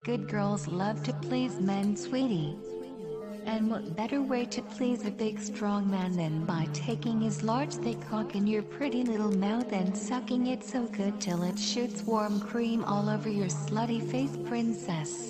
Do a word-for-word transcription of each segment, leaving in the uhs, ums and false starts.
Good girls love to please men, sweetie. And what better way to please a big strong man than by taking his large thick cock in your pretty little mouth and sucking it so good till it shoots warm cream all over your slutty face, princess.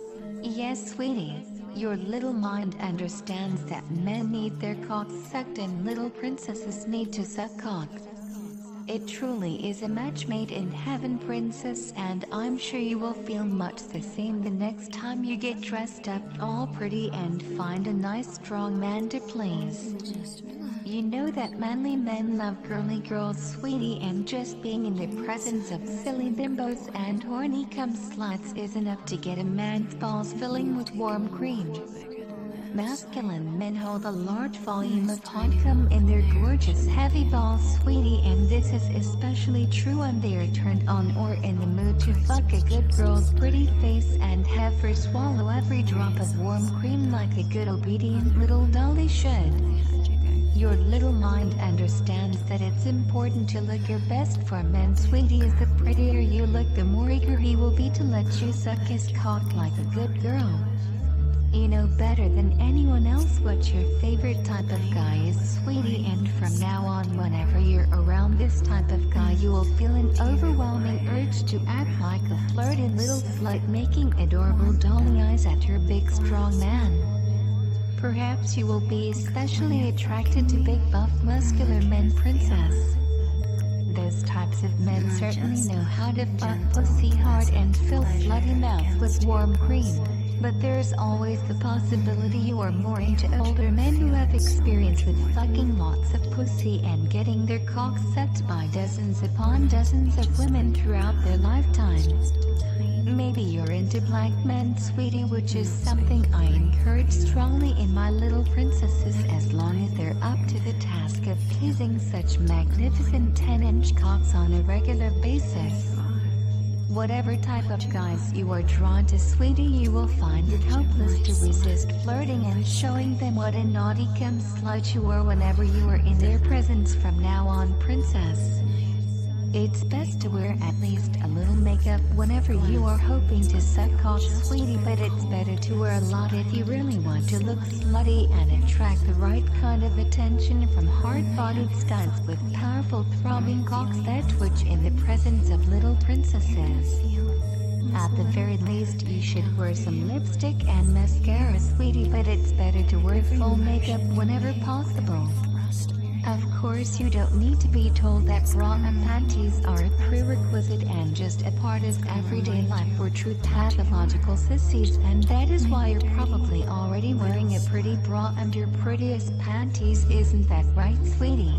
Yes, sweetie, your little mind understands that men need their cocks sucked and little princesses need to suck cock. It truly is a match made in heaven, princess, and I'm sure you will feel much the same the next time you get dressed up all pretty and find a nice strong man to please. You know that manly men love girly girls, sweetie, and just being in the presence of silly bimbos and horny cum sluts is enough to get a man's balls filling with warm cream. Masculine men hold a large volume of hot cum in their gorgeous heavy balls, sweetie, and this is especially true when they are turned on or in the mood to fuck a good girl's pretty face and have her swallow every drop of warm cream like a good obedient little dolly should. Your little mind understands that it's important to look your best for men, sweetie, as the prettier you look the more eager he will be to let you suck his cock like a good girl. You know better than anyone else what your favorite type of guy is, sweetie, and from now on whenever you're around this type of guy you will feel an overwhelming urge to act like a flirty little slut, making adorable dolly eyes at your big strong man. Perhaps you will be especially attracted to big buff muscular men, princess. Those types of men certainly know how to fuck pussy hard and fill slutty mouths with warm cream. But there's always the possibility you are more into older men who have experience with fucking lots of pussy and getting their cocks sucked by dozens upon dozens of women throughout their lifetimes. Maybe you're into black men, sweetie, which is something I encourage strongly in my little princesses as long as they're up to the task of pleasing such magnificent ten inch cocks on a regular basis. Whatever type of guys you are drawn to, sweetie, you will find it hopeless to resist flirting and showing them what a naughty cum slut you are whenever you are in their presence from now on, princess. It's best to wear at least a little makeup whenever you are hoping to suck cock, sweetie, but it's better to wear a lot if you really want to look slutty and attract the right kind of attention from hard-bodied studs with powerful throbbing cocks that twitch in the presence of little princesses. At the very least you should wear some lipstick and mascara, sweetie, but it's better to wear full makeup whenever possible. Of course you don't need to be told that bra and panties are a prerequisite and just a part of everyday life for true pathological sissies, and that is why you're probably already wearing a pretty bra and your prettiest panties, isn't that right, sweetie?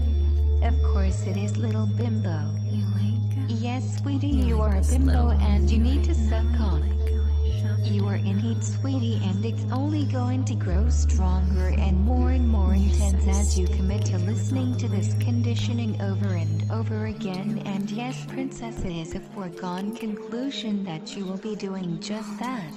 Of course it is, little bimbo. Yes, sweetie, you are a bimbo and you need to suck cock. You are in heat, sweetie, and it's only going to grow stronger and more and more intense as you commit to listening to this conditioning over and over again, and yes, princess, it is a foregone conclusion that you will be doing just that.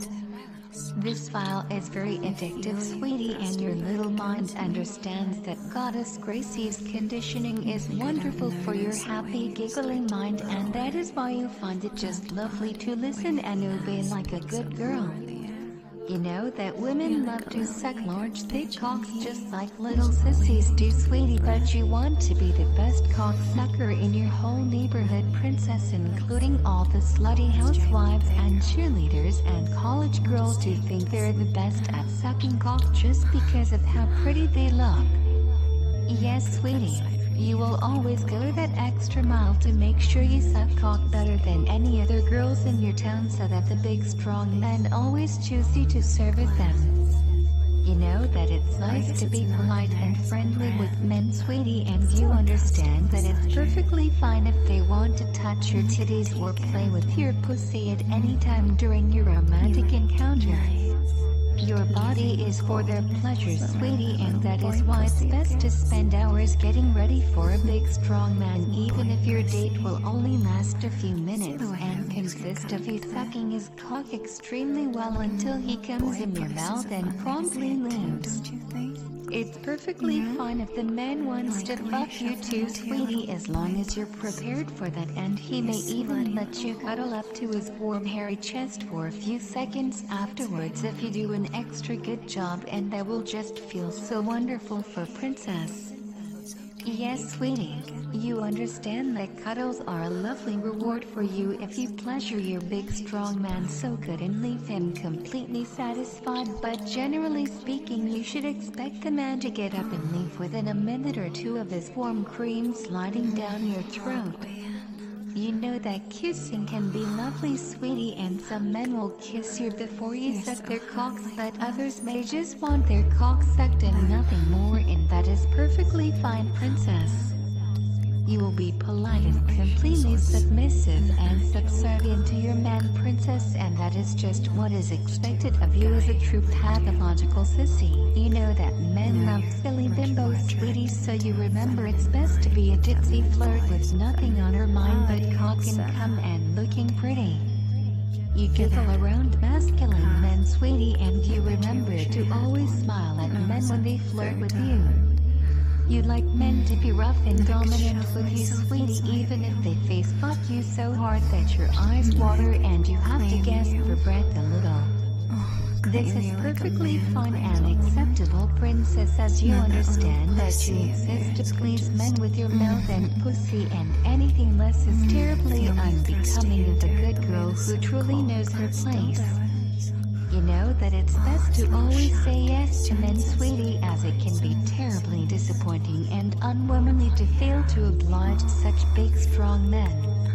This file is very addictive, sweetie, and your little mind understands that Goddess Gracie's conditioning is wonderful for your happy, giggling mind, and that is why you find it just lovely to listen and obey like a good girl. You know that women love to suck large, thick cocks just like little sissies do, sweetie, but you want to be the best cock sucker in your whole neighborhood, princess, including all the slutty housewives and cheerleaders and college girls who think they're the best at sucking cock just because of how pretty they look. Yes, sweetie, you will always go that extra mile to make sure you suck cock better than any other girls in your town so that the big strong men always choose you to service them. You know that it's nice to be polite and friendly with men, sweetie, and you understand that it's perfectly fine if they want to touch your titties or play with your pussy at any time during your romantic encounter. Your body is for their pleasure, sweetie, and that is why it's best to spend hours getting ready for a big strong man, even if your date will only last a few minutes and consist of you sucking his cock extremely well until he comes in your mouth and promptly leaves. It's perfectly fine if the man wants to fuck you too, sweetie, as long as you're prepared for that, and he may even let you cuddle up to his warm hairy chest for a few seconds afterwards if you do an extra good job, and that will just feel so wonderful for Princess. Yes, sweetie, you understand that cuddles are a lovely reward for you if you pleasure your big strong man so good and leave him completely satisfied, but generally speaking you should expect the man to get up and leave within a minute or two of his warm cream sliding down your throat. You know that kissing can be lovely, sweetie, and some men will kiss you before you suck their cocks, but others may just want their cock sucked and nothing more, and that is perfectly fine, Princess. You will be polite and completely submissive and subservient to your man, Princess, and that is just what is expected of you as a true pathological sissy. You know that men love silly bimbos, sweetie, so you remember it's best to be a ditzy flirt with nothing on her mind but cock and cum and looking pretty. You giggle around masculine men, sweetie, and you remember to always smile at men when they flirt with you. You like men to be rough and dominant with you, sweetie, even if they face fuck you so hard that your eyes water and you have to gasp for breath a little. This is perfectly fine and acceptable, Princess, as you understand that you exist to please men with your mouth and pussy, and anything less is terribly unbecoming of a good girl who truly knows her place. You know that it's best to always say yes to men, sweetie, as it can be terribly disappointing and unwomanly to fail to oblige such big strong men.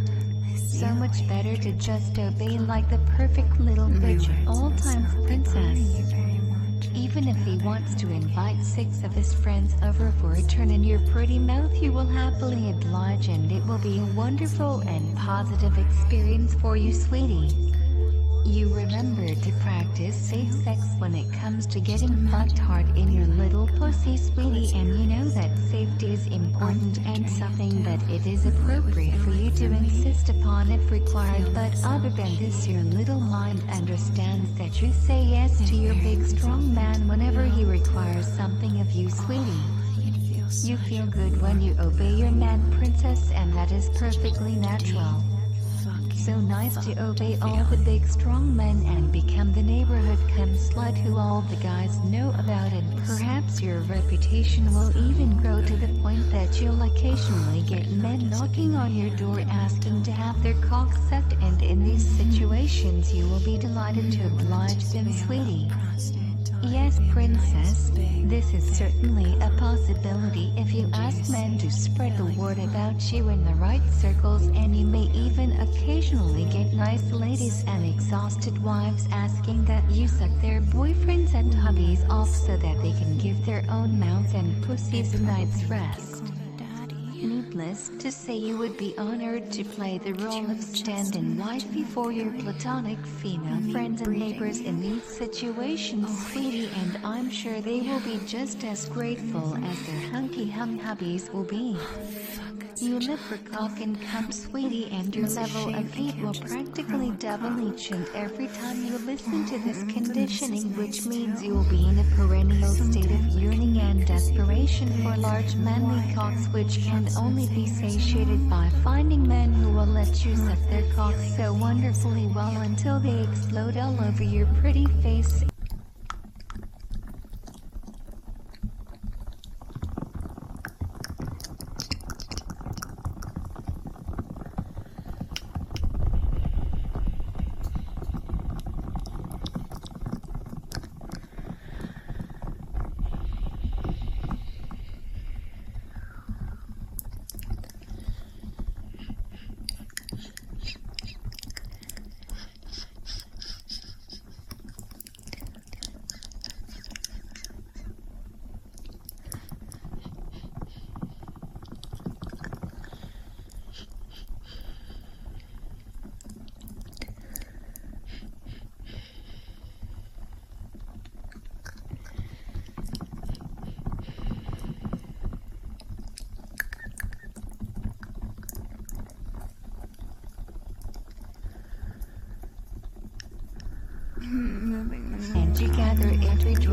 So much better to just obey like the perfect little bitch at all times, Princess. Even if he wants to invite six of his friends over for a turn in your pretty mouth, you will happily oblige, and it will be a wonderful and positive experience for you, sweetie. You remember to practice safe sex when it comes to getting fucked hard in your little pussy, sweetie, and you know that safety is important and something that it is appropriate for you to insist upon if required, but other than this your little mind understands that you say yes to your big strong man whenever he requires something of you, sweetie. You feel good when you obey your man, Princess, and that is perfectly natural. So nice to obey all the big strong men and become the neighborhood cum slut who all the guys know about, and perhaps your reputation will even grow to the point that you'll occasionally get men knocking on your door asking to have their cocks sucked, and in these situations you will be delighted to oblige them, sweetie. Yes, Princess, this is certainly a possibility if you ask men to spread the word about you in the right circles, and you may even occasionally get nice ladies and exhausted wives asking that you suck their boyfriends and hubbies off so that they can give their own mouths and pussies a night's rest. Needless to say, you would be honored to play the role of stand-in wifey for your platonic female friends and neighbors in these situations, sweetie, and I'm sure they will be just as grateful as their hunky-hum hubbies will be. You live for cock and cum, sweetie, and your level of heat will practically double each and every time you listen to this conditioning, which means you will be in a perennial state of yearning and desperation for large manly cocks, which can only be satiated by finding men who will let you suck their cocks so wonderfully well until they explode all over your pretty face.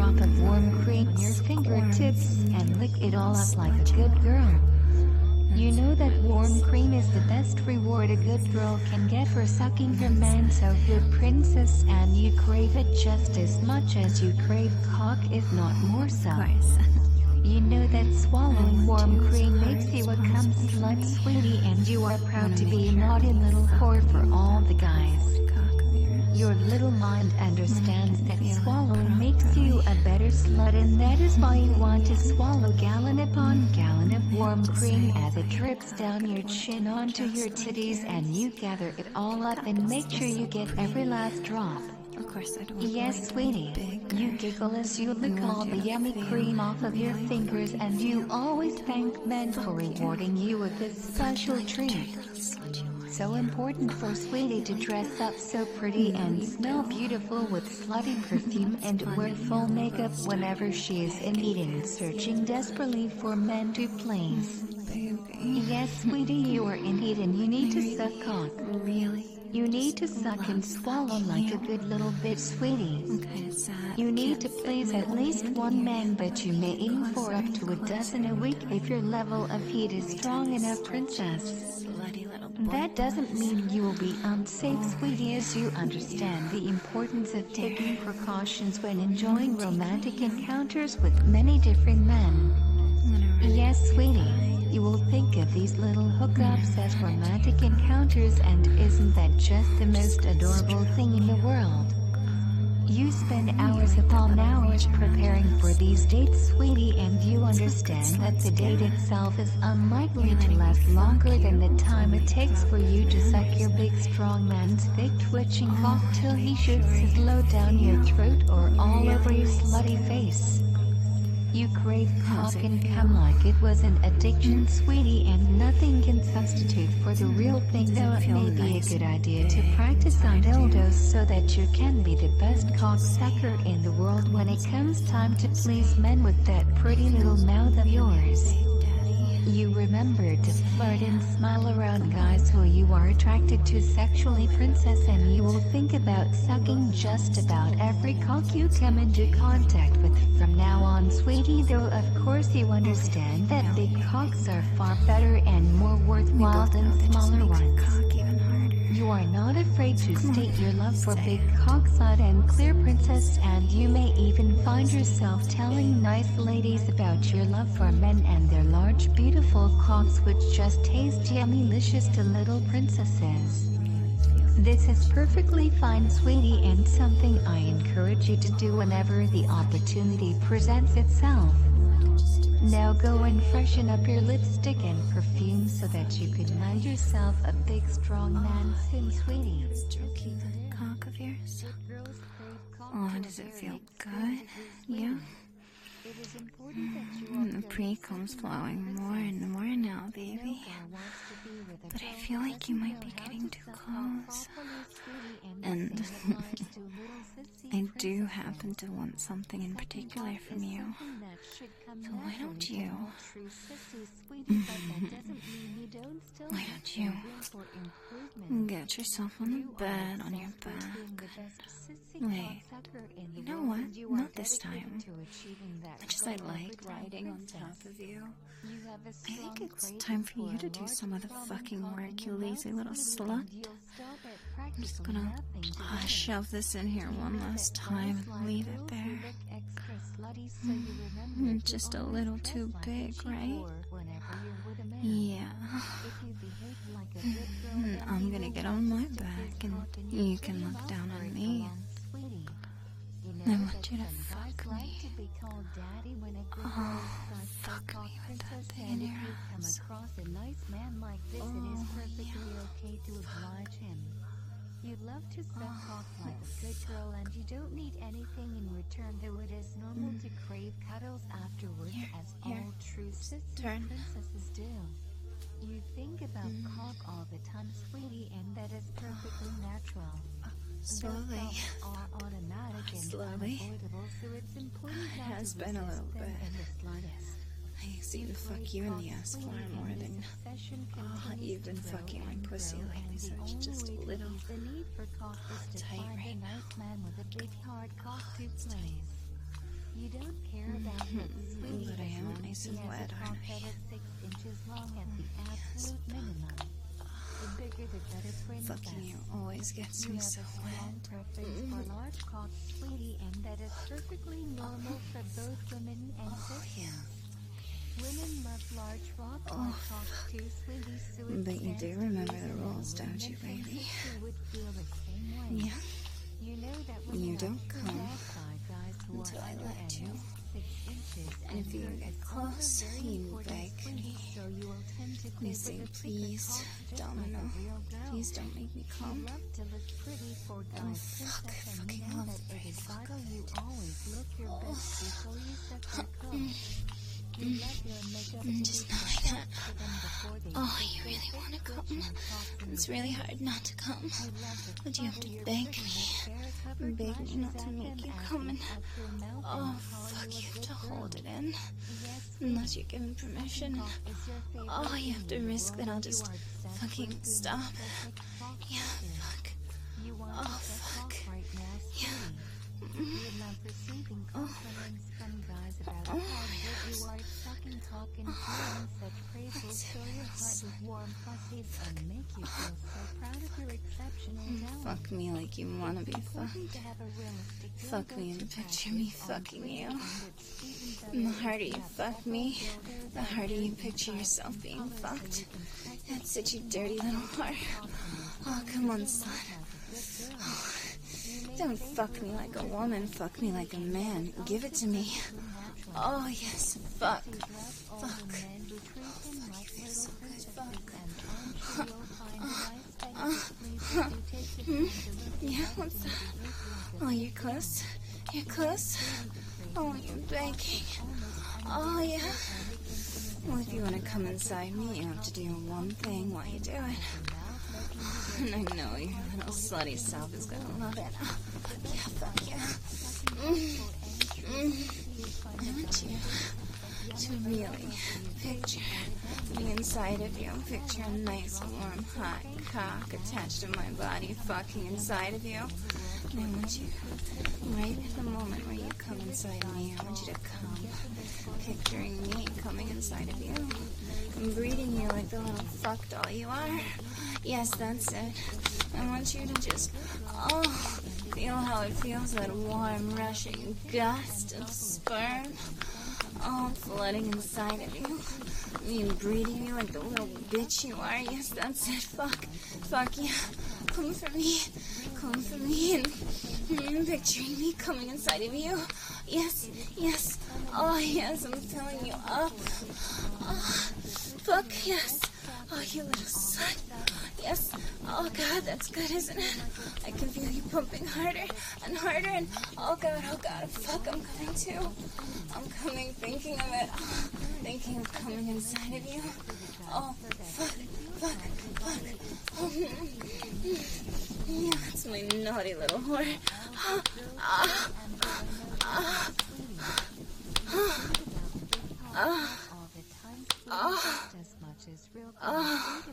drop of warm cream on your fingertips and lick it all up like a good girl. You know that warm cream is the best reward a good girl can get for sucking her man so good, princess, and you crave it just as much as you crave cock, if not more so. You know that swallowing warm cream makes you a cum slut, sweetie, and you are proud to be a naughty little whore for all the guys. Your little mind understands that swallowing makes you a better slut, and that is why you want to swallow gallon upon gallon of warm cream as it drips down your chin onto your titties, and you gather it all up and make sure you get every last drop. Of course I don't. Yes, sweetie. You giggle as you lick all the yummy cream off of your fingers, and you always thank men for rewarding you with this special treat. So important for sweetie to dress up so pretty and smell beautiful with slutty perfume and wear full makeup whenever she is in Eden, searching desperately for men to please. Yes, sweetie, you are in Eden. You need to suck cock. Really? You need to suck and swallow like a good little bitch, sweetie. You need to please at least one man, but you may aim for up to a dozen a week if your level of heat is strong enough, princess. That doesn't mean you will be unsafe, sweetie, as you understand the importance of taking precautions when enjoying romantic encounters with many different men. Yes, sweetie. You will think of these little hookups as romantic encounters, and isn't that just the most adorable thing in the world? You spend hours upon hours preparing for these dates, sweetie, and you understand that the date itself is unlikely to last longer than the time it takes for you to suck your big strong man's thick twitching cock till he shoots his load down your throat or all over your slutty face. You crave cock and cum like it was an addiction, sweetie, and nothing can substitute for the real thing, though it may be a good idea to practice on dildos so that you can be the best cock sucker in the world when it comes time to please men with that pretty little mouth of yours. You remember to flirt and smile around guys who you are attracted to sexually, princess, and you will think about sucking just about every cock you come into contact with from now on, sweetie, though of course you understand that big cocks are far better and more worthwhile than smaller ones. You are not afraid to state your love for big cocks loud and clear, princess, and you may even find yourself telling nice ladies about your love for men and their large beautiful cocks which just taste yummy-licious to little princesses. This is perfectly fine, sweetie, and something I encourage you to do whenever the opportunity presents itself. Now go and freshen up your lipstick and perfume so that you can land yourself a big strong man soon, sweetie. Stroking the cock of yours. Oh, does it feel good? Yeah? Mm, the pre-cum's flowing more and more now, baby. But I feel like you might be getting too close. And I do happen to want something in particular from you. So why don't you... why don't you get yourself on the bed on your back? Wait, you know what? Not this time. Much as I like riding on top of you, I think it's time for you to do some of the fucking work, you lazy little slut. I'm just gonna uh, shove this in here one last time and leave it there. Mm, just a little too big, right? Yeah. Mm, I'm gonna get on my back and you can look down on me. I want you to fuck me. Oh, fuck me with that thing in your ass. You love to suck cock like a good girl, and you don't need anything in return, though it is normal to crave cuddles afterwards, as all true sister princesses do. You think about cock all the time, sweetie, and that is perfectly natural. Slowly. Are automatic and Slowly. unavoidable, so it's important It not has to been a resist little them bit. in the slightest. I used to even fuck you in the ass far more than oh, you've been fucking my pussy lately, so it's just a little The need for cock is to tight find right a nice man with a big hard cock to please. You don't care about looks, sweetie, But I am as long nice as and he has wet, a aren't cock I? that is six inches long at the absolute minimum. The bigger the better, princess. Fucking you always gets You me have so a strong wet. preference for large cocks, sweetie, and that is perfectly normal for both women and Oh, sisters. yeah. Women love large rock Oh, cocks too, sweetie, so it But you stands do to remember reason the that rules, don't women you, and baby? sisters would feel the same way. Yeah. You know that when You you don't have come outside guys who until are I under let you. and six inches, And if you girth get is close, also very you important, beg sweetie, me. so you will tend to You crave say, with the thicker please, cocks just Domino, like a real girl. please don't make me You come. love to look pretty for Oh, guys, fuck, I princess, and fucking you know love that the it brain is fuck vital of you it. always look your Oh. best before you set your clothes. You love your makeup Mm, to just be not like that. perfect for them before they Oh, stick you their really thick want to bitch come? and cocks in It's your really face. hard not to come. You love the But you have to flutter your beg pretty me. mascara-covered Beg me lashes not to at make them you as come they and... up your mouth Oh, and call fuck, you a you have good to girl. hold it in. Yes, Unless you're given permission. cock is your favorite Oh, you have to thing in the risk that world. I'll You just are obsessed fucking with being stop. a perfect cock Yeah, sucker. fuck. You want Oh, to suck fuck. cock right now, Yeah. sweetie. You love receiving Oh. compliments from guys about Oh, how good you are at sucking cock and feeling such praise will That's fill your heart so with warm fuzzies and make you feel so proud of your exceptional talent. Fuck me like you want to be According fucked. to have a realistic Fuck goal me to and picture practice me on fucking Twitter you. and it's even better And the if harder you you have fuck several me, builders the and harder you building picture types yourself and being colors so fucked. you can practice That's such a taking dirty out little the heart. cock and Oh, then come on, feeling son. like a good girl. You may Don't think fuck we're me like a older woman, than fuck me like a and man. it's Give it to me. perfectly natural. Oh, yes, fuck. Sexy dress all Fuck. the men who treat him Fuck, like it feels little so good, princesses, fuck. and I'm sure you'll find a nice thing Uh, to please if you take the time to look Yeah, your best what's and that? behave like a Oh, you're good close? You're close? Oh, you're begging. Oh, yeah. Well, if you want to come inside me, you have to do one thing while you do it. And I know your little slutty self is gonna love it. Yeah, fuck yeah. Mm. Mm. I want you to really picture me inside of you. Picture a nice, warm, hot cock attached to my body, fucking inside of you. And I want you, right at the moment where you come inside me, I want you to come, picturing me coming inside of you, and breeding you like the little fuck doll you are. Yes, that's it. I want you to just, oh, feel how it feels, that warm, rushing gust of sperm, oh, flooding inside of you. Me breeding you like the little bitch you are. Yes, that's it. Fuck. Fuck, yeah. Come for me. Come for me and, and picturing me coming inside of you. Yes, yes. Oh, yes, I'm filling you up. Oh, fuck, yes. Oh, you little son. Yes. Oh, God, that's good, isn't it? I can feel you pumping harder and harder and, oh, God, oh, God, fuck, I'm coming too. I'm coming, thinking of it. Oh, thinking of coming inside of you. Oh, fuck, fuck, fuck. Oh, yeah, that's my naughty little whore. Ah, ah, ah, ah, ah. Oh, oh,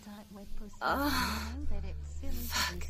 oh, fuck.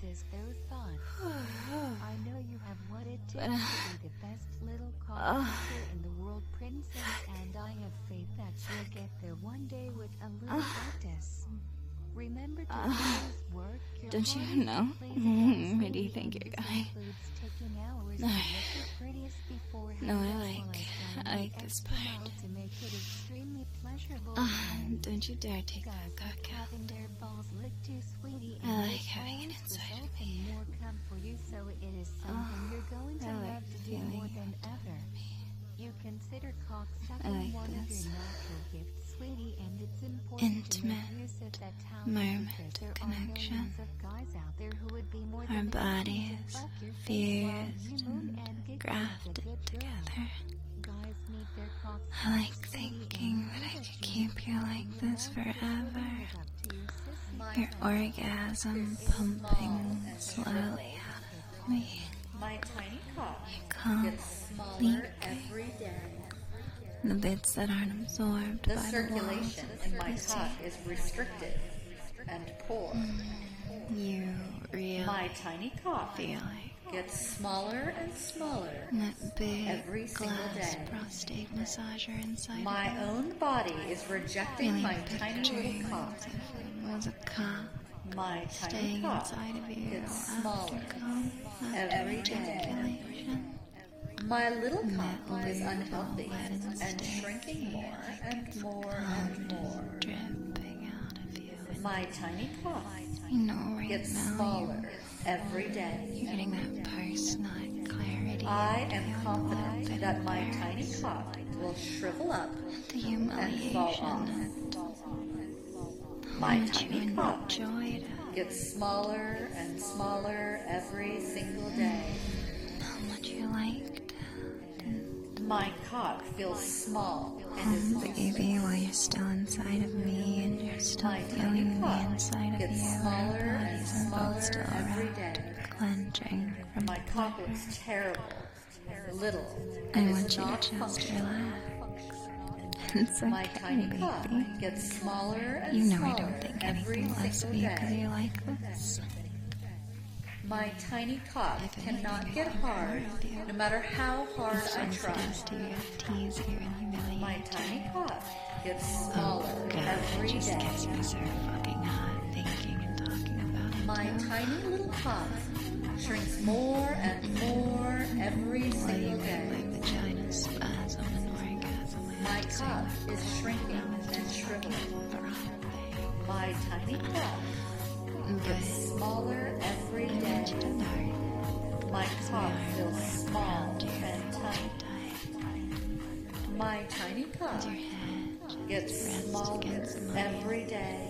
I know you have what it takes But, uh, to be the best little oh, cocktail in the world, princess, and I have faith that you'll get there one day with a little Oh. practice. Remember to Uh, always work your don't you hardest know? to please Mm, us, where do you sweetie, think and you're this going? includes taking hours No. to look your prettiest before No, I having like, sex I like the this extra part. mile to make it extremely pleasurable. Ah, and don't you dare take guys that like cock out. having their balls licked too, sweetie, I and like this having it always inside of results me. in more cum for you, so it is something Oh, you're going to I like love to the do more feeling than of ever. You consider cock I sucking like one of this. your natural gifts, sweetie, and it's important to Intimate, make use of that talent moment because there of are connection. millions of guys out there who would be more Our than happy to bodies fuck your face while you fused moon and and giggle like a grafted good girl. together. Guys need their cocks I like sucked, sweetie, and thinking you that know I that could you keep need you to like live this up to this forever. living it up to your sissy Your self. orgasm pumping slowly out of me. My tiny cock You come, gets smaller every day. the bits that aren't absorbed The by the walls circulation of in my pussy. cock is restricted and poor. You really My tiny cock feel like gets smaller and smaller. That big every single glass day. prostate massager inside My of you. own body is rejecting Really my tiny picturing little cock. as if it was a cock My tiny staying cock inside of you gets after smaller come, after every day. ejaculation. My little And cock that is little unhealthy wet and and sticky shrinking more and more and cum more. just dripping out of you. And My tiny cock you know right gets now smaller you're, every day. you're getting that post-nut clarity. I and am feeling confident a bit that my tiny embarrassed. cock will shrivel up The and fall off. humiliation. My How much you tiny cock enjoyed it. gets smaller and smaller every single day. How much you liked it. My cock feels small and is Um, baby, useless. while you're still inside of me and you're still My tiny feeling the cock inside of gets you, smaller our and bodies are smaller both still every wrapped, day. clenching from My the cock pleasure. looks terrible, little, I and want is you to not just functional. relax. It's My okay, tiny cock baby. gets smaller and You know I smaller don't think every anything less of single you because day. you like this. My tiny cock If anything, cannot I get want more hard, of you. no matter how hard As I fun as try. it is to tease you and humiliate My you. tiny cock gets Oh, smaller God, every it just day. gets me so fucking hot thinking and talking about it. My too. tiny little cock shrinks more and more every While you single make day. my vagina spasm and orgasm. I My have to say, cock is "Oh, shrinking that was and just shriveling. fucking throbbing." My tiny cock But gets smaller every I want day. you to know My we cock are feels small around you and tiny. tight. My tiny cock As your head just gets rests smaller against mine. every day.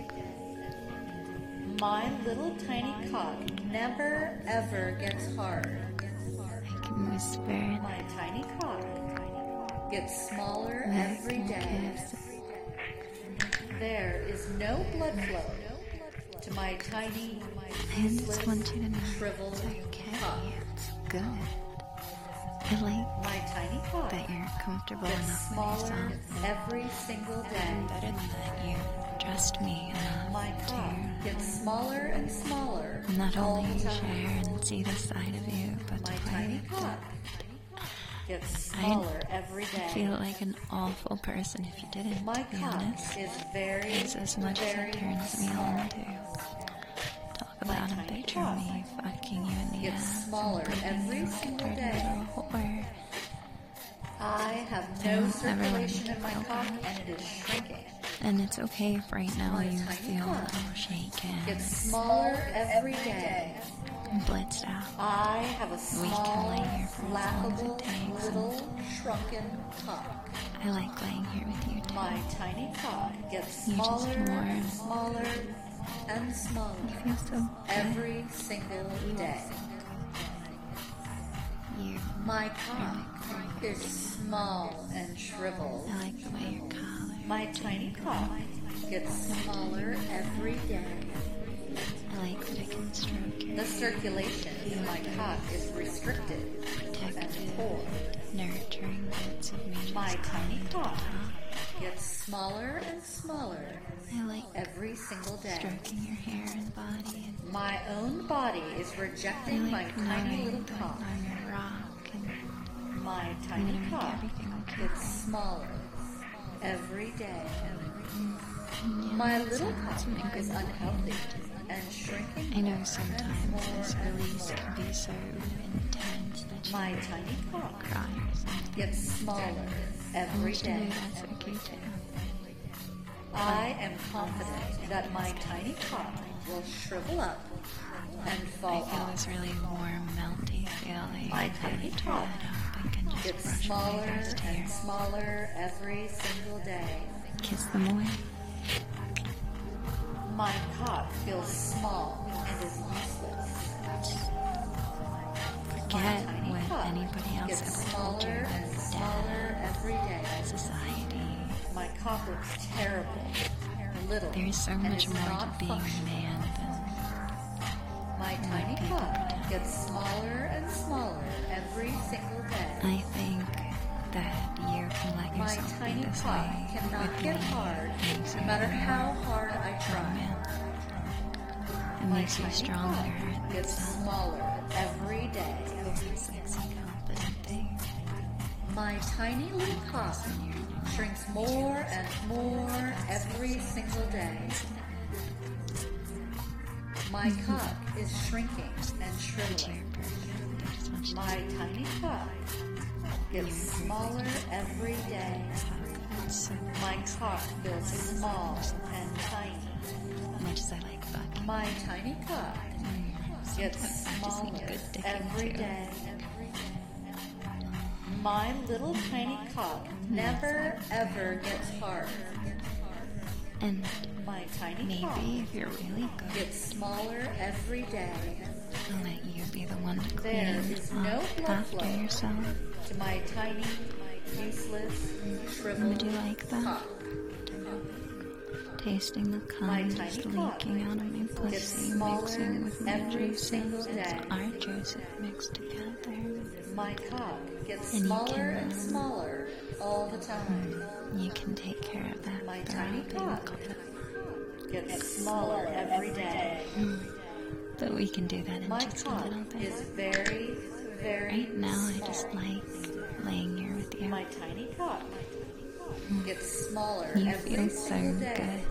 My little tiny cock never ever gets hard. I can whisper it. My tiny cock gets smaller and I every can day. kiss it. There is no blood flow to my tiny, I just want you to know shriveled it's okay. cock. It's good. I like My tiny cock that you're comfortable gets enough with smaller yourself. every single And day. better than that, you trust me enough My cock to gets smaller and smaller not all only the share time. and see the side of you, but My to play tiny with cock it. gets smaller every I day. feel like an awful person if you didn't, My to be cock honest. is very, It's as much as very it turns me small. on to talk about and tiny picture cock me fucking you in the gets ass smaller and breathing every you like a single dirty day. little whore. I have I no don't ever let circulation you in my feel cock bad. and it is shrinking. And it's okay if right now My you tiny feel a cock little shaken Gets and smaller every day. blitzed out. I have a We can small, lay here for as long as laughable, it takes. little, shrunken cock. I like laying here with you too. My tiny cock gets You're just smaller warm. and smaller and smaller You feel so good. every single day. You. My cock is small and shriveled. I like the way your collar. My tiny cock gets smaller every day. I like that I can stroke your The circulation in my cock is restricted and protected, poor. nurturing bits of me just My tiny coming to the cock top. gets smaller and smaller I like every single day. stroking your hair and body, and My own body is I rejecting my like tiny knowing little that cock. I'm your rock, and My I'm tiny gonna make cock everything okay. gets smaller every day. Yeah, My that little sounds cock like is a- unhealthy and shrinking I know more sometimes and this more and release more. can be so intense that you My tiny cock cry or something. gets smaller I every want you to know day. that's okay too. I am confident that my tiny cock will shrivel up and I fall feel off. this really warm, melty feeling. My that tiny you cock turn it up and can just Gets brush smaller fingers to your and smaller every single day. kiss them away. My cock feels small and is useless. Forget Tiny what cock anybody else gets ever told you smaller and about smaller every day. society. My cock looks terrible, little, There's so and much is more to not being a functional. man than My tiny people cock pretend. gets smaller and smaller every single day. I think that you can let My yourself be tiny this cock way cannot with get me. hard, It makes no you matter more how hard I a try. man. It My makes you tiny stronger. cock gets It's, uh, smaller every day. Sexy, confident thing. My tiny little cock shrinks more and more every single day. My cock is shrinking and shriveling. My tiny cock gets smaller every day. My cock feels small and tiny. Much as I like fucking. My tiny cock gets smaller every day. My little tiny cock never ever gets hard. And My tiny maybe cock if you're really good, gets smaller every day. I'll let you be the one to There clean is up no blood after flow yourself. to my tiny, useless, Would shriveled you like that? cock. Tasting the My cum tiny just cock leaking out of my gets pussy, smaller mixing with my every juices. single It's day. our juices mixed together. My cock gets And you smaller can, and um, smaller all the time. You can take care of that My tiny throbbing cock cock. gets smaller every day. But we can do that in My just a cock little bit. is very, very Right now, I small. just like laying here with you. My tiny cock gets smaller You every feel so single day. good.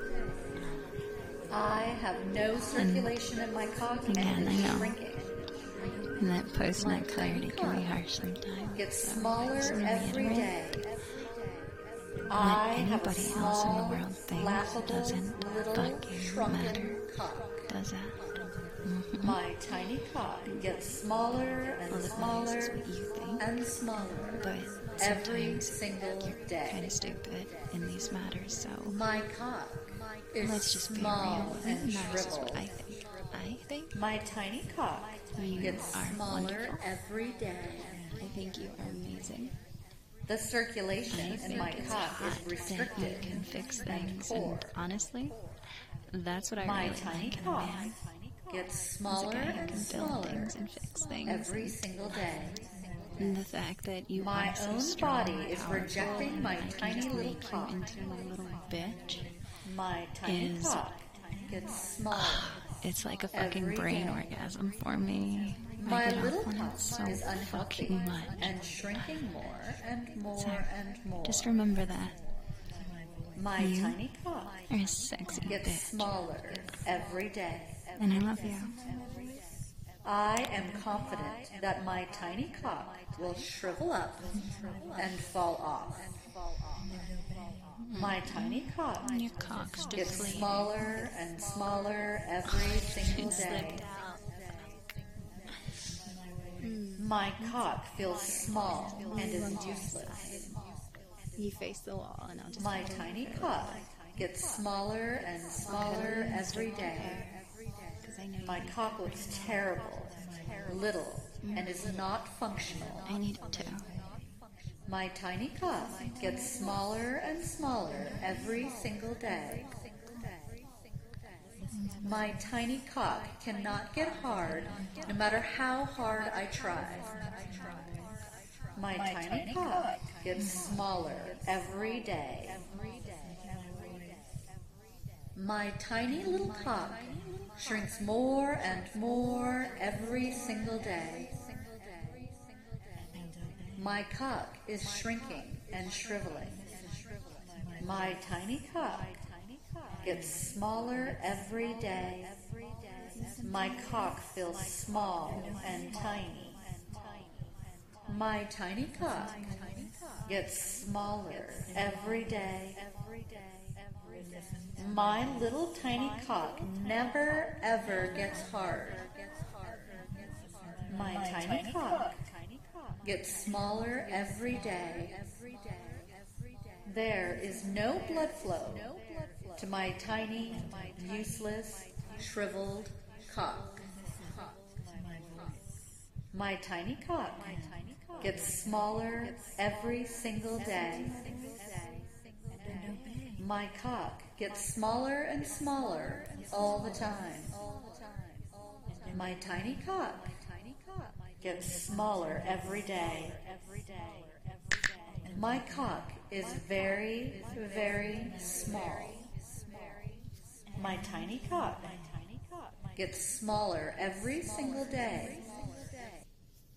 I have no circulation in my cock and Again, I it's know. shrinking. And that post-nut My clarity tiny can be cock harsh sometimes. Gets so smaller just to every reiterate, day. I have a anybody else in the small, world thinks laughable, doesn't little, fucking shrunken matter. cock. Does that? My tiny cock gets smaller and Well, the smaller is what you think, and smaller but every sometimes single kind day. of stupid in these matters, so My cock is let's just be small real. and And that is shriveled. what I think. I think My tiny cock you gets are smaller wonderful. every day. I think you are amazing. The circulation I in think my it's cock hot is that you restricted can fix and things, poor. and honestly, that's what I My really tiny like in a cock man. gets Is a smaller guy who and can build smaller things and fix things. every single day. And the fact that you My are so own strong body and is powerful, rejecting and my I can tiny just little make cock. you into a little bitch. My tiny Is- cock gets smaller. It's like a fucking Every brain day. orgasm for me. I My get little off on cock it so is unhealthy fucking much. and shrinking more and more So, and more. just remember that. My you tiny cock You're a sexy gets bitch. smaller every day. And I love you. I am confident that my tiny cock will shrivel up and fall off. My tiny cock And your cock's gets deflated. smaller and smaller every single It day. slipped out. My cock feels small and is useless. You face the wall, and I'll just. My tiny cock gets smaller and smaller every day. Because I know My you- cock looks terrible, little, and is not functional. I need it too. My tiny cock gets smaller and smaller every single day. My tiny cock cannot get hard no matter how hard I try. My tiny cock gets smaller every day. My tiny little cock shrinks more and more every single day. My cock is shrinking and shriveling. My tiny cock gets smaller every day. My cock feels small and tiny. My tiny cock gets smaller every day. My little tiny cock never ever gets hard. My tiny cock gets smaller every day. There is no blood flow to my tiny, useless, shriveled cock. My tiny cock gets smaller every single day. My cock gets smaller and smaller all the time. My tiny cock gets smaller every day. My cock is very, very small. My tiny cock gets smaller every single day.